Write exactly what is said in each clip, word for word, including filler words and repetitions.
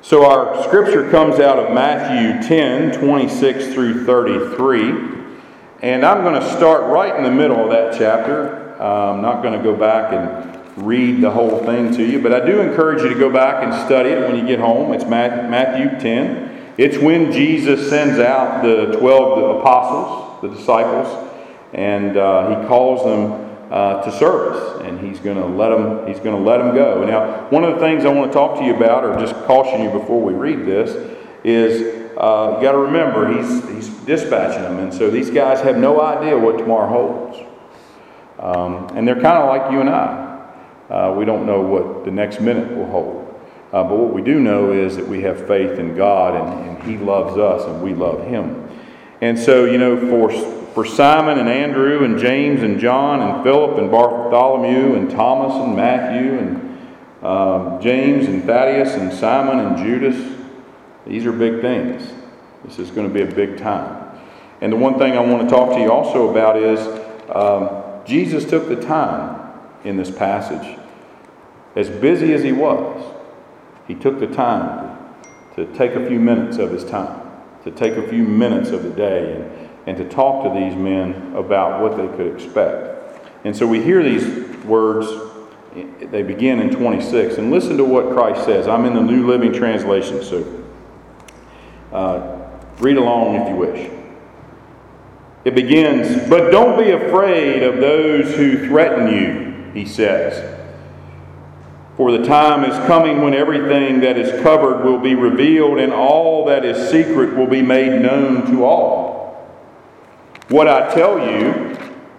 So our scripture comes out of Matthew ten, twenty-six through thirty-three. And I'm going to start right in the middle of that chapter. Uh, I'm not going to go back and read the whole thing to you, but I do encourage you to go back and study it when you get home. It's Matthew ten. It's when Jesus sends out the twelve apostles, the disciples, and uh, he calls them uh, to service, and he's going to let them. He's going to let them go. Now, one of the things I want to talk to you about, or just caution you before we read this, is uh, you got to remember he's he's dispatching them, and so these guys have no idea what tomorrow holds, um, and they're kind of like you and I. Uh, we don't know what the next minute will hold. Uh, but what we do know is that we have faith in God, and, and He loves us and we love Him. And so, you know, for, for Simon and Andrew and James and John and Philip and Bartholomew and Thomas and Matthew and um, James and Thaddeus and Simon and Judas, these are big things. This is going to be a big time. And the one thing I want to talk to you also about is um, Jesus took the time in this passage. As busy as he was, he took the time to, to take a few minutes of his time, to take a few minutes of the day and, and to talk to these men about what they could expect. And so we hear these words, they begin in twenty-six, and listen to what Christ says. I'm in the New Living Translation, so uh, read along if you wish. It begins, "But don't be afraid of those who threaten you," he says. "For the time is coming when everything that is covered will be revealed, and all that is secret will be made known to all. What I tell you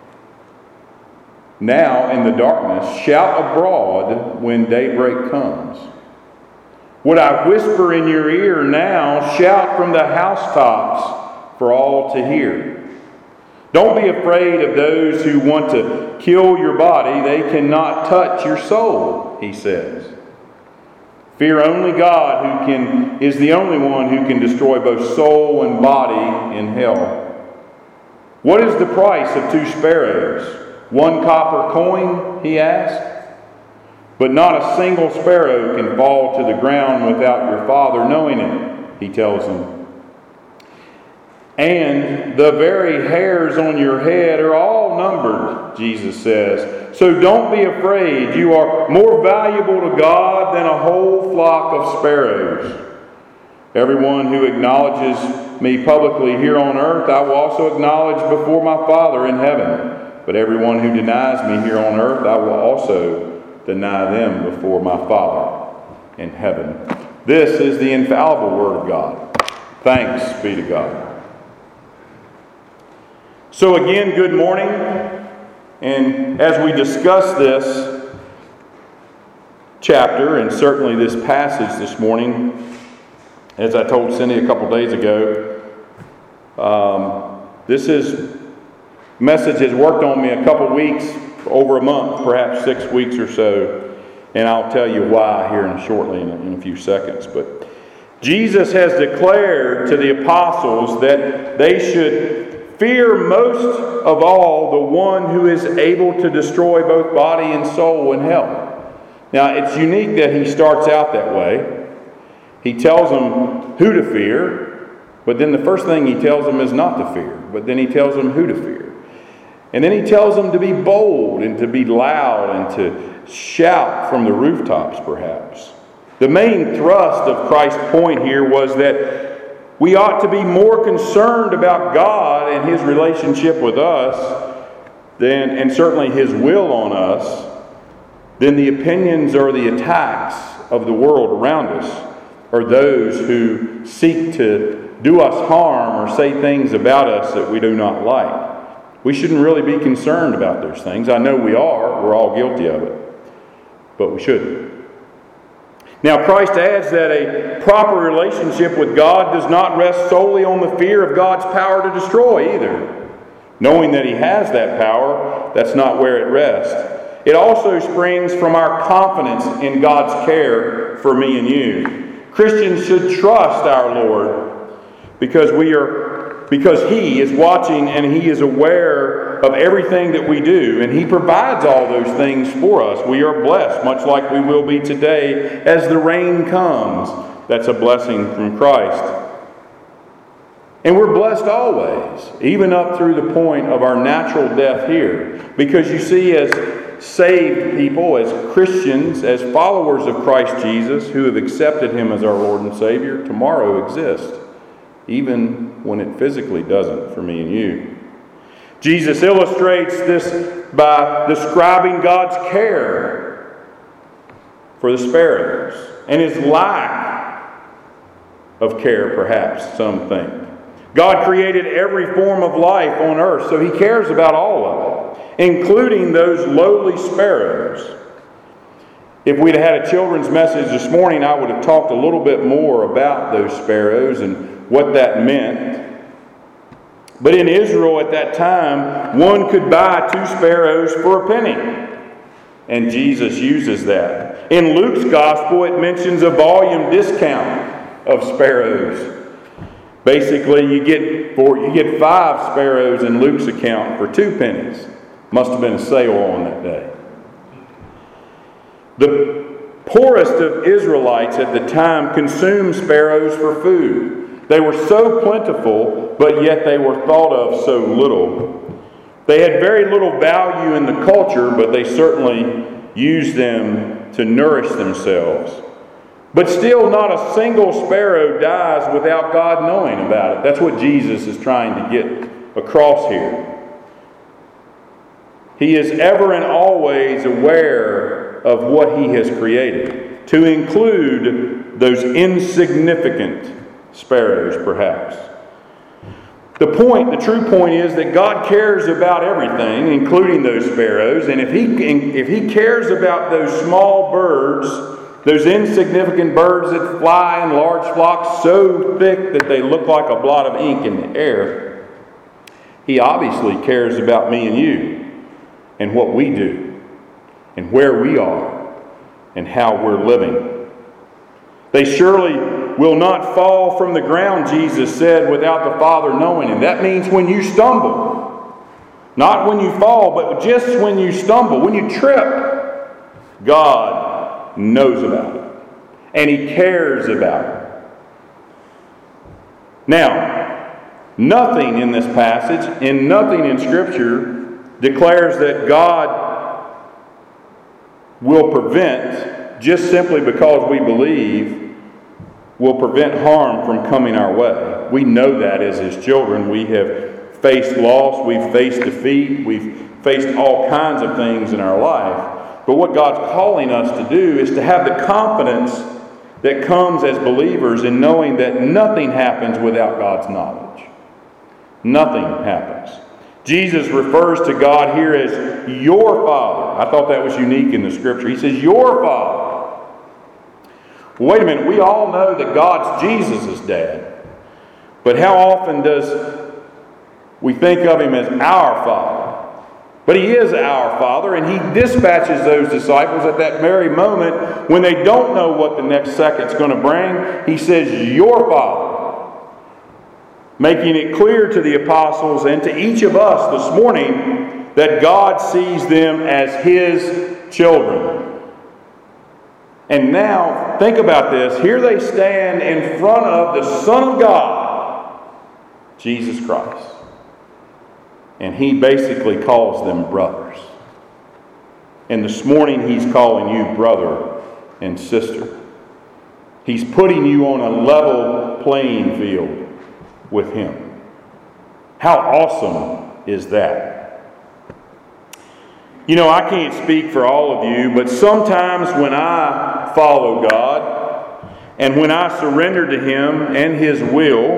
now in the darkness, shout abroad when daybreak comes. What I whisper in your ear now, shout from the housetops for all to hear. Don't be afraid of those who want to kill your body. They cannot touch your soul," he says. "Fear only God, who can is the only one who can destroy both soul and body in hell. What is the price of two sparrows? One copper coin?" he asked. "But not a single sparrow can fall to the ground without your Father knowing it," he tells them. "And the very hairs on your head are all numbered," Jesus says. "So don't be afraid. You are more valuable to God than a whole flock of sparrows. Everyone who acknowledges me publicly here on earth, I will also acknowledge before my Father in heaven. But everyone who denies me here on earth, I will also deny them before my Father in heaven." This is the infallible Word of God. Thanks be to God. So again, good morning. And as we discuss this chapter, and certainly this passage this morning, as I told Cindy a couple days ago, um, this is message has worked on me a couple weeks, over a month, perhaps six weeks or so. And I'll tell you why here in shortly in a, in a few seconds. But Jesus has declared to the apostles that they should fear most of all the one who is able to destroy both body and soul in hell. Now, it's unique that he starts out that way. He tells them who to fear, but then the first thing he tells them is not to fear, but then he tells them who to fear. And then he tells them to be bold and to be loud and to shout from the rooftops, perhaps. The main thrust of Christ's point here was that we ought to be more concerned about God and His relationship with us than, and certainly His will on us, than the opinions or the attacks of the world around us, or those who seek to do us harm or say things about us that we do not like. We shouldn't really be concerned about those things. I know we are. We're all guilty of it. But we shouldn't. Now, Christ adds that a proper relationship with God does not rest solely on the fear of God's power to destroy either. Knowing that He has that power, that's not where it rests. It also springs from our confidence in God's care for me and you. Christians should trust our Lord because we are because He is watching and He is aware of everything that we do, and He provides all those things for us. We are blessed, much like we will be today as the rain comes, That's a blessing from Christ. And we're blessed always, even up through the point of our natural death here. Because you see, as saved people, as Christians, as followers of Christ Jesus, who have accepted Him as our Lord and Savior, tomorrow exists, even when it physically doesn't for me and you. Jesus illustrates this by describing God's care for the sparrows and His lack of care, perhaps, some think. God created every form of life on earth, so He cares about all of it, including those lowly sparrows. If we'd had a children's message this morning, I would have talked a little bit more about those sparrows and what that meant. But in Israel at that time, one could buy two sparrows for a penny. And Jesus uses that. In Luke's gospel, it mentions a volume discount of sparrows. Basically, you get four, you get five sparrows in Luke's account for two pennies. Must have been a sale on that day. The poorest of Israelites at the time consumed sparrows for food. They were so plentiful, but yet they were thought of so little. They had very little value in the culture, but they certainly used them to nourish themselves. But still, not a single sparrow dies without God knowing about it. That's what Jesus is trying to get across here. He is ever and always aware of what He has created, to include those insignificant sparrows, perhaps. The point, the true point is that God cares about everything, including those sparrows, and if He, if He cares about those small birds, those insignificant birds that fly in large flocks so thick that they look like a blot of ink in the air, He obviously cares about me and you and what we do and where we are and how we're living. They surely will not fall from the ground, Jesus said, without the Father knowing. And that means when you stumble. Not when you fall, but just when you stumble, when you trip. God knows about it. And He cares about it. Now, nothing in this passage and nothing in Scripture declares that God will prevent, just simply because we believe, will prevent harm from coming our way. We know that as His children. We have faced loss, we've faced defeat, we've faced all kinds of things in our life. But what God's calling us to do is to have the confidence that comes as believers in knowing that nothing happens without God's knowledge. Nothing happens. Jesus refers to God here as your Father. I thought that was unique in the Scripture. He says, your Father. Well, wait a minute. We all know that God's Jesus' dad. But how often does we think of Him as our Father? But He is our Father, and He dispatches those disciples at that very moment when they don't know what the next second's going to bring. He says, your Father. Making it clear to the apostles and to each of us this morning that God sees them as His children. And now, think about this. Here they stand in front of the Son of God, Jesus Christ. And He basically calls them brothers. And this morning He's calling you brother and sister. He's putting you on a level playing field with Him. How awesome is that? You know, I can't speak for all of you, but sometimes when I follow God and when I surrender to Him and His will,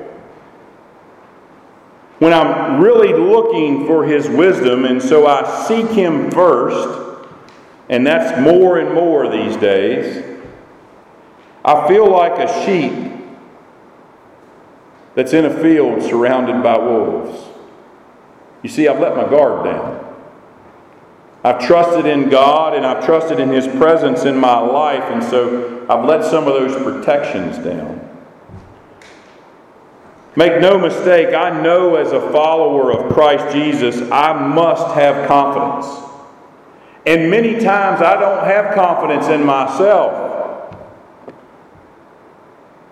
when I'm really looking for His wisdom, and so I seek Him first, and that's more and more these days, I feel like a sheep that's in a field surrounded by wolves. You see, I've let my guard down. I've trusted in God and I've trusted in His presence in my life, and so I've let some of those protections down. Make no mistake, I know as a follower of Christ Jesus, I must have confidence. And many times I don't have confidence in myself.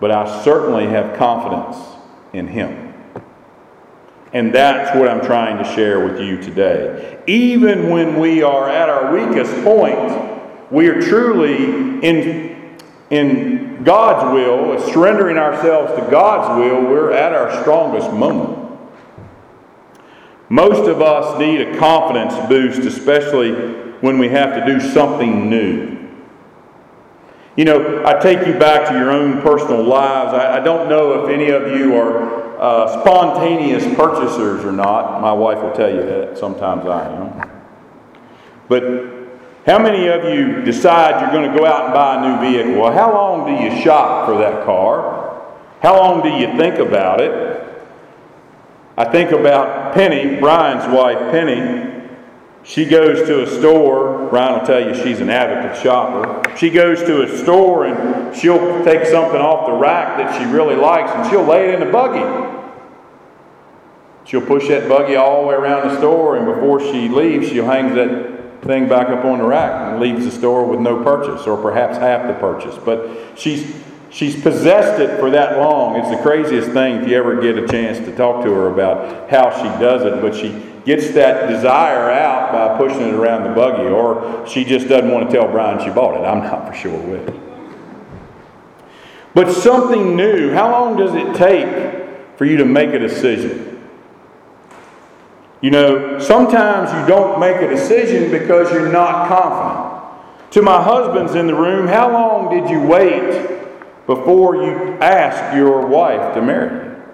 but I certainly have confidence in Him. And that's what I'm trying to share with you today. Even when we are at our weakest point, we are truly in, in God's will, surrendering ourselves to God's will, we're at our strongest moment. Most of us need a confidence boost, especially when we have to do something new. You know, I take you back to your own personal lives. I, I don't know if any of you are uh, spontaneous purchasers or not. My wife will tell you that. Sometimes I am. But how many of you decide you're going to go out and buy a new vehicle? Well, how long do you shop for that car? How long do you think about it? I think about Penny, Brian's wife, Penny. She goes to a store. Brian will tell you she's an advocate shopper. She goes to a store and she'll take something off the rack that she really likes and she'll lay it in the buggy. She'll push that buggy all the way around the store, and before she leaves, she'll hang that thing back up on the rack and leaves the store with no purchase, or perhaps half the purchase. But she's she's possessed it for that long. It's the craziest thing if you ever get a chance to talk to her about how she does it. But she gets that desire out by pushing it around the buggy, or she just doesn't want to tell Brian she bought it. I'm not for sure which. But something new, how long does it take for you to make a decision? You know, sometimes you don't make a decision because you're not confident. To my husbands in the room, how long did you wait before you asked your wife to marry you?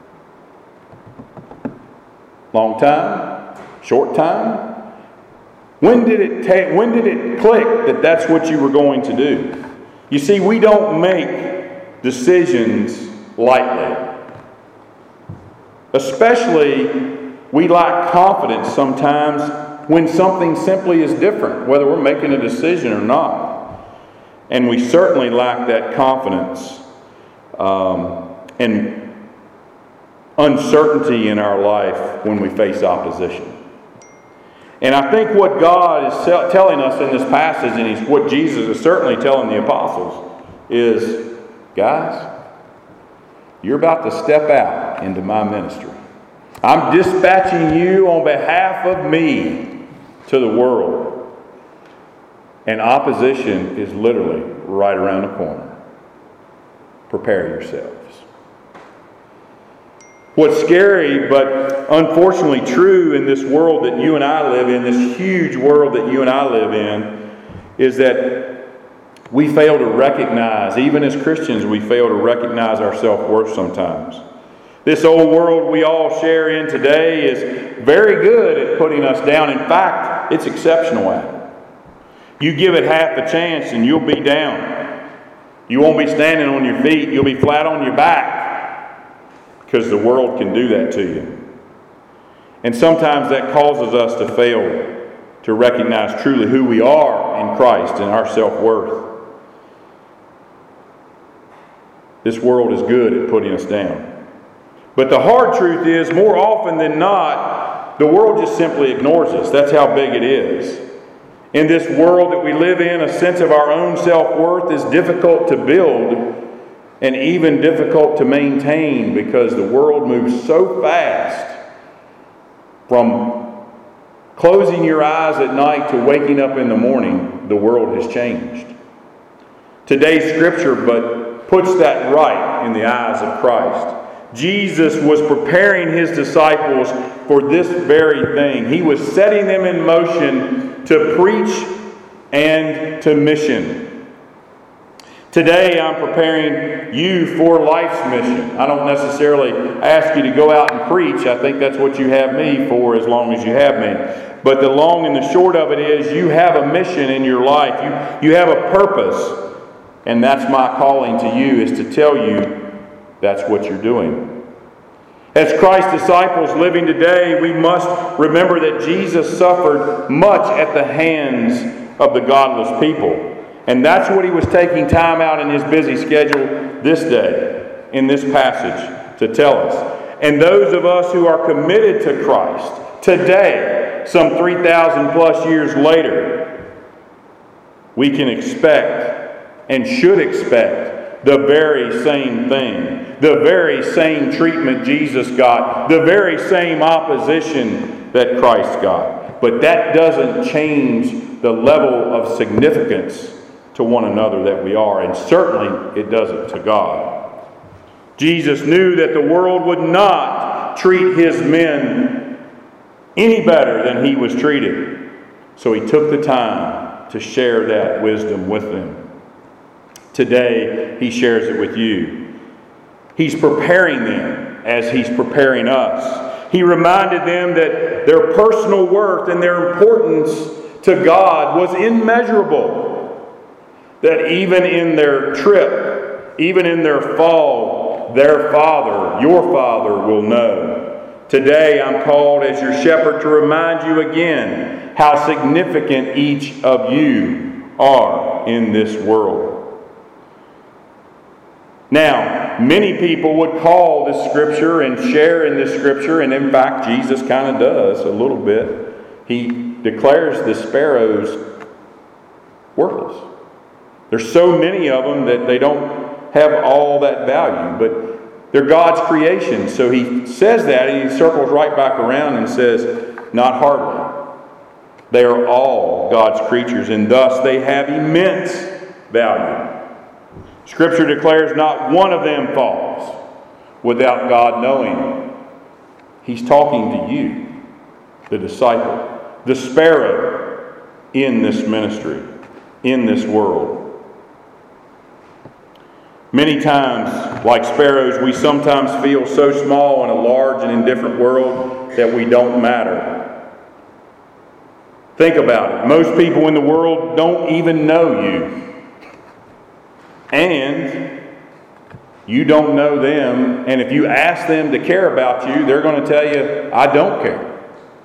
Long time? Short time? When did it take, when did it click that that's what you were going to do? You see, we don't make decisions lightly. Especially, we lack confidence sometimes when something simply is different, whether we're making a decision or not. And we certainly lack that confidence um, and uncertainty in our life when we face opposition. And I think what God is telling us in this passage, and what Jesus is certainly telling the apostles, is, guys, you're about to step out into my ministry. I'm dispatching you on behalf of me to the world. And opposition is literally right around the corner. Prepare yourselves. What's scary, but unfortunately true in this world that you and I live in, this huge world that you and I live in, is that we fail to recognize, even as Christians, we fail to recognize our self-worth sometimes. This old world we all share in today is very good at putting us down. In fact, it's exceptional at it. You give it half a chance and you'll be down. You won't be standing on your feet. You'll be flat on your back, because the world can do that to you. And sometimes that causes us to fail to recognize truly who we are in Christ and our self-worth. This world is good at putting us down. But the hard truth is, more often than not, the world just simply ignores us. That's how big it is. In this world that we live in, a sense of our own self-worth is difficult to build and even difficult to maintain, because the world moves so fast from closing your eyes at night to waking up in the morning. The world has changed. Today's scripture but puts that right in the eyes of Christ. Jesus was preparing his disciples for this very thing. He was setting them in motion to preach and to mission. Today I'm preparing you for life's mission. I don't necessarily ask you to go out and preach. I think that's what you have me for, as long as you have me. But the long and the short of it is, you have a mission in your life. You, you have a purpose. And that's my calling to you, is to tell you that's what you're doing. As Christ's disciples living today, we must remember that Jesus suffered much at the hands of the godless people. And that's what he was taking time out in his busy schedule this day, in this passage, to tell us. And those of us who are committed to Christ today, some three thousand plus years later, we can expect and should expect the very same thing, the very same treatment Jesus got, the very same opposition that Christ got. But that doesn't change the level of significance to one another that we are, and certainly it doesn't to God. Jesus knew that the world would not treat his men any better than he was treated, so he took the time to share that wisdom with them. Today, he shares it with you. He's preparing them as he's preparing us. He reminded them that their personal worth and their importance to God was immeasurable. That even in their trip, even in their fall, their Father, your Father, will know. Today, I'm called as your shepherd to remind you again how significant each of you are in this world. Now, many people would call this scripture and share in this scripture, and in fact, Jesus kind of does a little bit. He declares the sparrows worthless. There's so many of them that they don't have all that value, but they're God's creation. So he says that, and he circles right back around and says, not hardly. They are all God's creatures, and thus they have immense value. Scripture declares not one of them falls without God knowing. He's talking to you, the disciple, the sparrow in this ministry, in this world. Many times, like sparrows, we sometimes feel so small in a large and indifferent world that we don't matter. Think about it. Most people in the world don't even know you. And you don't know them. And if you ask them to care about you, they're going to tell you, I don't care.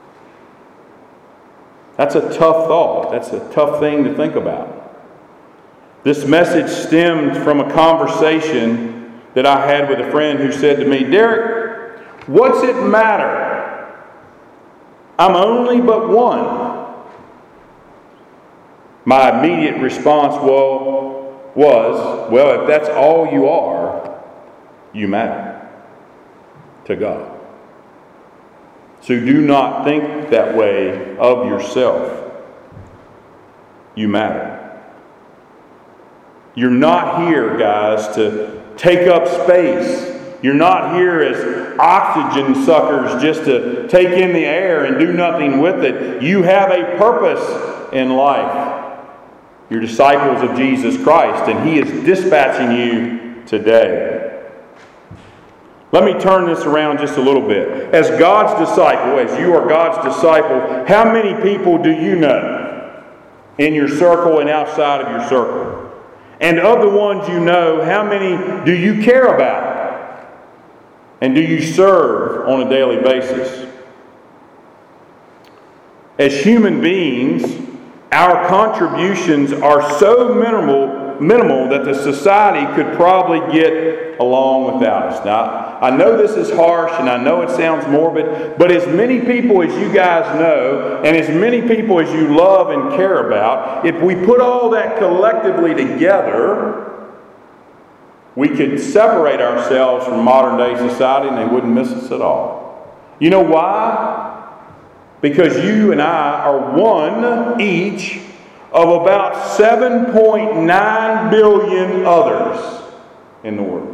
That's a tough thought. That's a tough thing to think about. This message stemmed from a conversation that I had with a friend who said to me, Derek, what's it matter? I'm only but one. My immediate response was, was, well, if that's all you are, you matter to God. So do not think that way of yourself. You matter. You're not here, guys, to take up space. You're not here as oxygen suckers just to take in the air and do nothing with it. You have a purpose in life. You're disciples of Jesus Christ, and He is dispatching you today. Let me turn this around just a little bit. As God's disciple, as you are God's disciple, how many people do you know in your circle and outside of your circle? And of the ones you know, how many do you care about? And do you serve on a daily basis? As human beings, our contributions are so minimal, minimal that the society could probably get along without us. Now, I know this is harsh and I know it sounds morbid, but as many people as you guys know and as many people as you love and care about, if we put all that collectively together, we could separate ourselves from modern day society and they wouldn't miss us at all. You know why? Because you and I are one each of about seven point nine billion others in the world.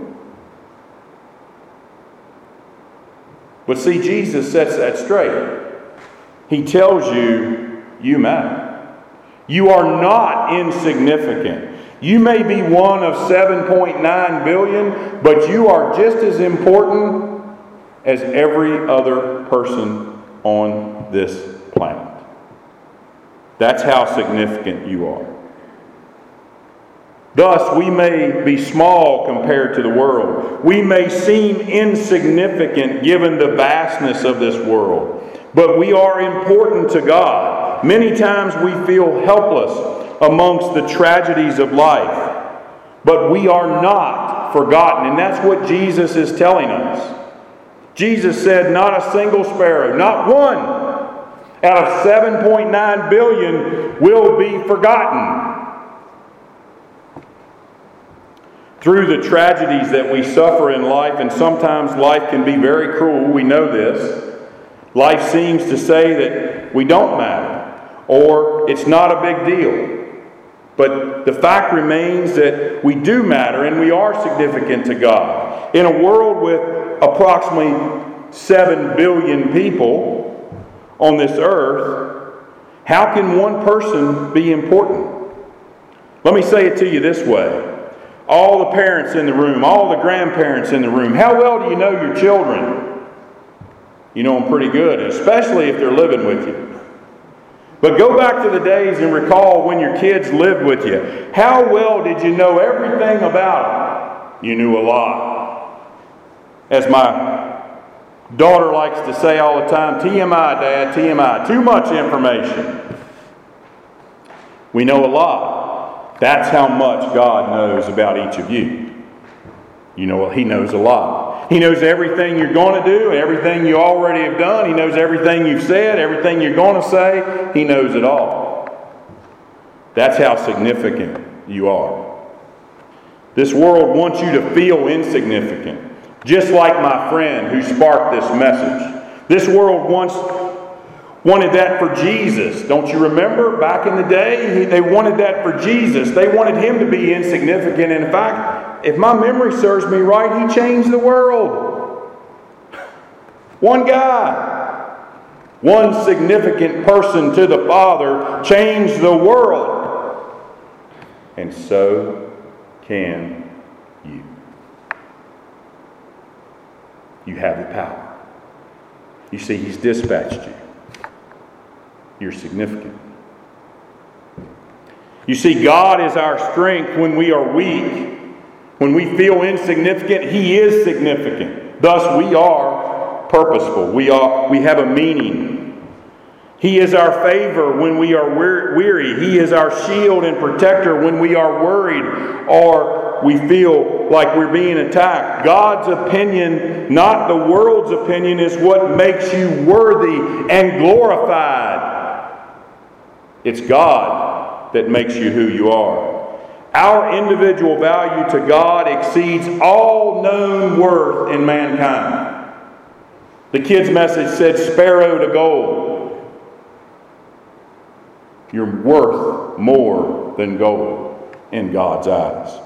But see, Jesus sets that straight. He tells you, you matter. You are not insignificant. You may be one of seven point nine billion, but you are just as important as every other person on this planet. That's how significant you are. Thus, we may be small compared to the world. We may seem insignificant given the vastness of this world. But we are important to God. Many times we feel helpless amongst the tragedies of life. But we are not forgotten. And that's what Jesus is telling us. Jesus said, not a single sparrow, not one out of seven point nine billion will be forgotten. through the tragedies that we suffer in life, and sometimes life can be very cruel, we know this. Life seems to say that we don't matter, or it's not a big deal. But the fact remains that we do matter, and we are significant to God. In a world with approximately seven billion people on this earth, how can one person be important? Let me say it to you this way. All the parents in the room, all the grandparents in the room, how well do you know your children? You know them pretty good, especially if they're living with you. But go back to the days and recall when your kids lived with you. How well did you know everything about them? You knew a lot. As my daughter likes to say all the time, T M I, Dad, T M I. Too much information. We know a lot. That's how much God knows about each of you. You know, He knows a lot. He knows everything you're going to do, everything you already have done. He knows everything you've said, everything you're going to say. He knows it all. That's how significant you are. This world wants you to feel insignificant, just like my friend who sparked this message. This world wants wanted that for Jesus. Don't you remember back in the day? They wanted that for Jesus. They wanted Him to be insignificant. And in fact, if my memory serves me right, He changed the world. One guy, one significant person to the Father changed the world. And so can you. You have the power. You see, He's dispatched you. You're significant. You see, God is our strength when we are weak. When we feel insignificant, He is significant. Thus, we are purposeful. We are. We have a meaning. He is our favor when we are weary. He is our shield and protector when we are worried or we feel like we're being attacked. God's opinion, not the world's opinion, is what makes you worthy and glorified. It's God that makes you who you are. Our individual value to God exceeds all known worth in mankind. The kids' message said, sparrow to gold. You're worth more than gold in God's eyes.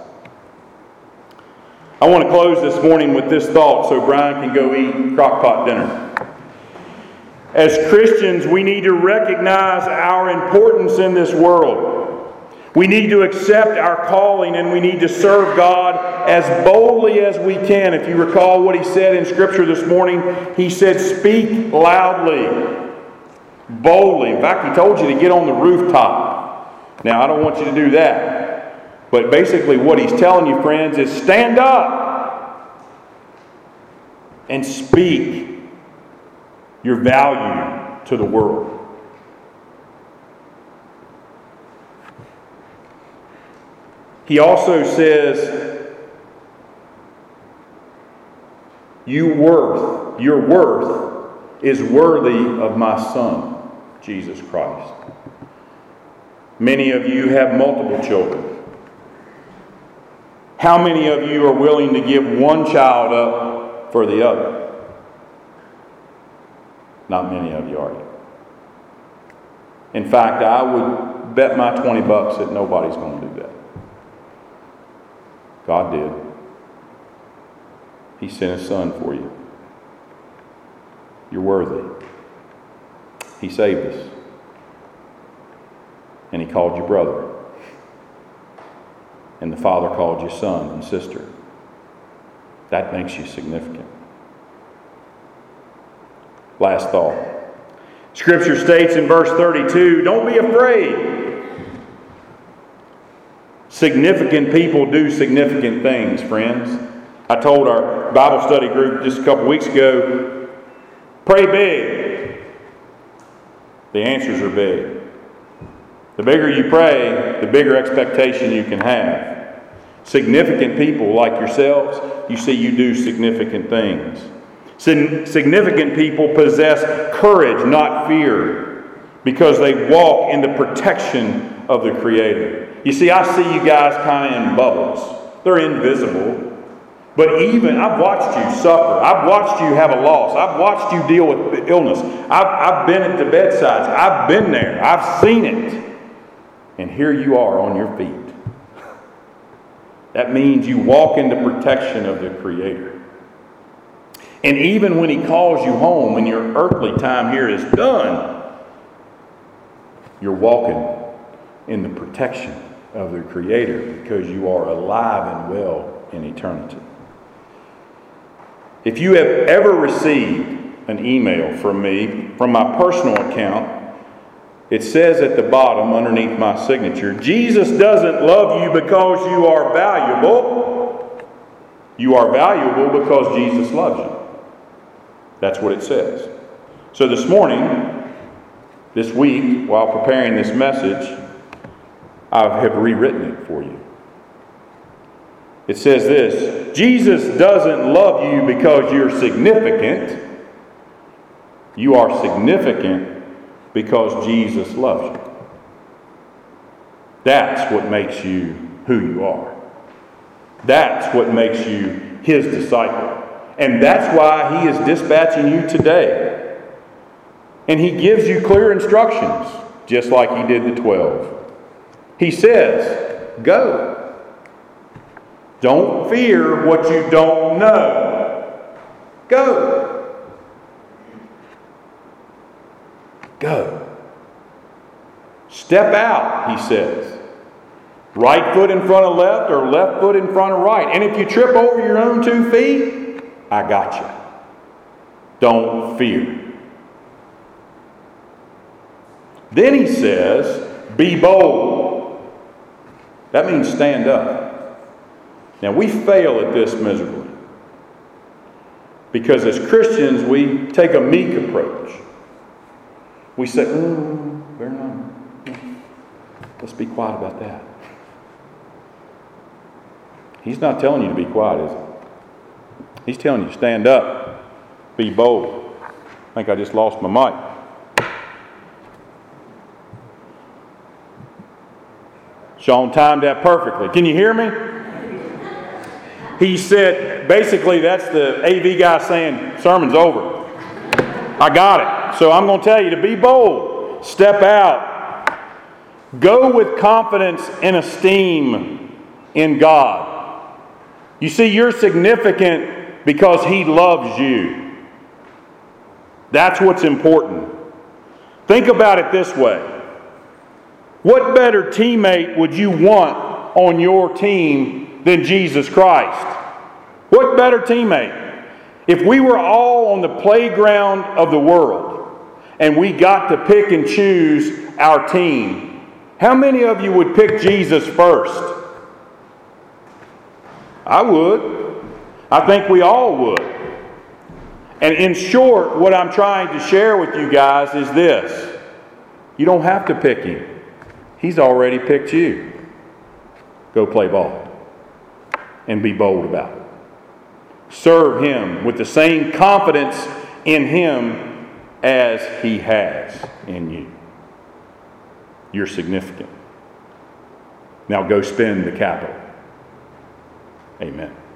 I want to close this morning with this thought so Brian can go eat crockpot dinner. As Christians, we need to recognize our importance in this world. We need to accept our calling, and we need to serve God as boldly as we can. If you recall what he said in Scripture this morning, he said, speak loudly, boldly. In fact, he told you to get on the rooftop. Now, I don't want you to do that. But basically what he's telling you, friends, is stand up and speak your value to the world. He also says, you worth, your worth is worthy of my Son, Jesus Christ. Many of you have multiple children. How many of you are willing to give one child up for the other? Not many of you, are you? In fact, I would bet my twenty bucks that nobody's going to do that. God did. He sent His Son for you. You're worthy. He saved us. And He called you brother. And the Father called you son and sister. That makes you significant. Last thought. Scripture states in verse thirty-two, don't be afraid. Significant people do significant things, friends. I told our Bible study group just a couple weeks ago, pray big. The answers are big. The bigger you pray, the bigger expectation you can have. Significant people like yourselves, you see, you do significant things. Significant people possess courage, not fear, because they walk in the protection of the Creator. You see, I see you guys kind of in bubbles. They're invisible. But even, I've watched you suffer. I've watched you have a loss. I've watched you deal with illness. I've, I've been at the bedsides. I've been there. I've seen it. And here you are on your feet. That means you walk into protection of the Creator. And even when He calls you home, when your earthly time here is done, you're walking in the protection of the Creator because you are alive and well in eternity. If you have ever received an email from me, from my personal account, it says at the bottom underneath my signature, Jesus doesn't love you because you are valuable. You are valuable because Jesus loves you. That's what it says. So this morning, this week, while preparing this message, I have rewritten it for you. It says this: Jesus doesn't love you because you're significant. You are significant because Jesus loves you. That's what makes you who you are. That's what makes you His disciple. And that's why He is dispatching you today. And He gives you clear instructions, just like He did the twelve. He says, go. Don't fear what you don't know. Go. Go. Step out, He says. Right foot in front of left or left foot in front of right. And if you trip over your own two feet, I got you. Don't fear. Then He says, be bold. That means stand up. Now, we fail at this miserably. Because as Christians, we take a meek approach. We say, mm, better not. Let's be quiet about that. He's not telling you to be quiet, is he? He's telling you to stand up. Be bold. I think I just lost my mic. Sean timed that perfectly. Can you hear me? He said, basically, that's the A V guy saying, sermon's over. I got it. So I'm going to tell you to be bold. Step out. Go with confidence and esteem in God. You see, you're significant because He loves you. That's what's important. Think about it this way. What better teammate would you want on your team than Jesus Christ? What better teammate? If we were all on the playground of the world and we got to pick and choose our team, how many of you would pick Jesus first? I would. I think we all would. And in short, what I'm trying to share with you guys is this. You don't have to pick Him. He's already picked you. Go play ball. And be bold about it. Serve Him with the same confidence in Him as He has in you. You're significant. Now go spend the capital. Amen.